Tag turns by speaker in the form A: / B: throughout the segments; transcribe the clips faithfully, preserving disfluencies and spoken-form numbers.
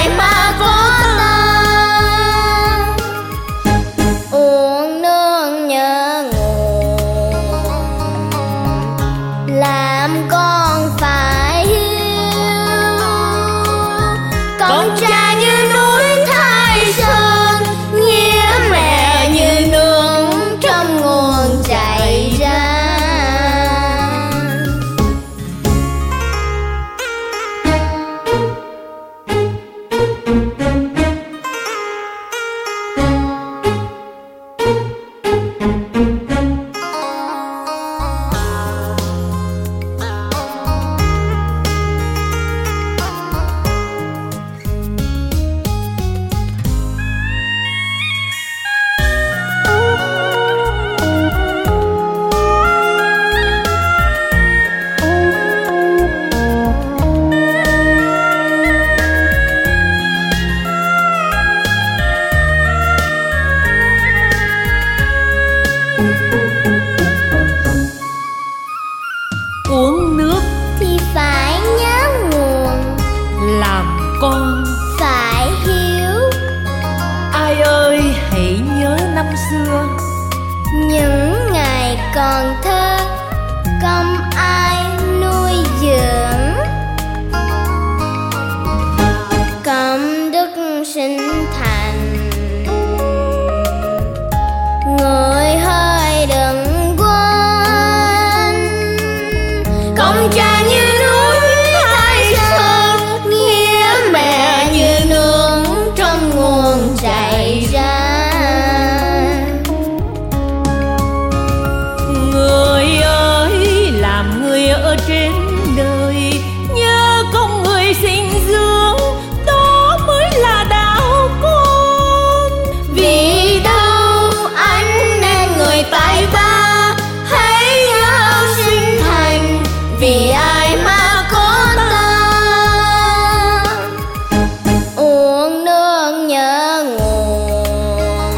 A: ai mà có ta. Uống nước nhớ nguồn, làm con phải hiếu. Con cha như núi Thái Sơn, nghĩa mẹ như nước trong nguồn chảy ra.
B: Uống nước
A: Thì phải nhớ nguồn,
B: làm con
A: phải hiếu.
B: ai ơi hãy nhớ năm xưa,
A: Những ngày còn thơ không ai nuôi dưỡng. Công đức sinh thành, người hỡi đừng quên. Công cha như núi Thái Sơn, nghĩa mẹ như nước trong nguồn chảy ra.
B: người ơi làm người ở trên đời, nhớ công người sinh dưỡng, đó mới là đạo con.
A: Vì đâu anh nên người tài ba, hãy nhớ sinh thành, vì ai mà có ta. Uống nước nhớ nguồn,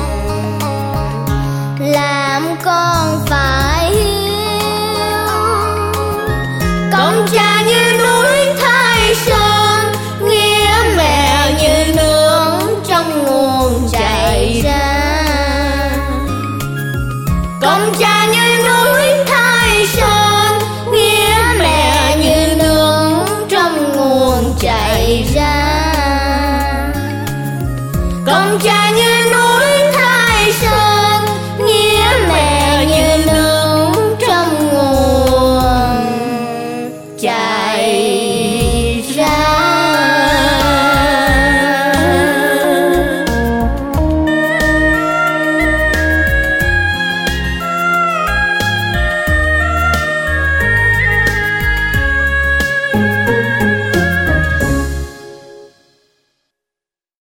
A: làm con phải hiếu. Công cha như núi Thái Sơn, nghĩa mẹ như nước trong nguồn chảy ra. Công cha như núi Thái Sơn, nghĩa mẹ như nước trong nguồn chảy ra. Công cha như núi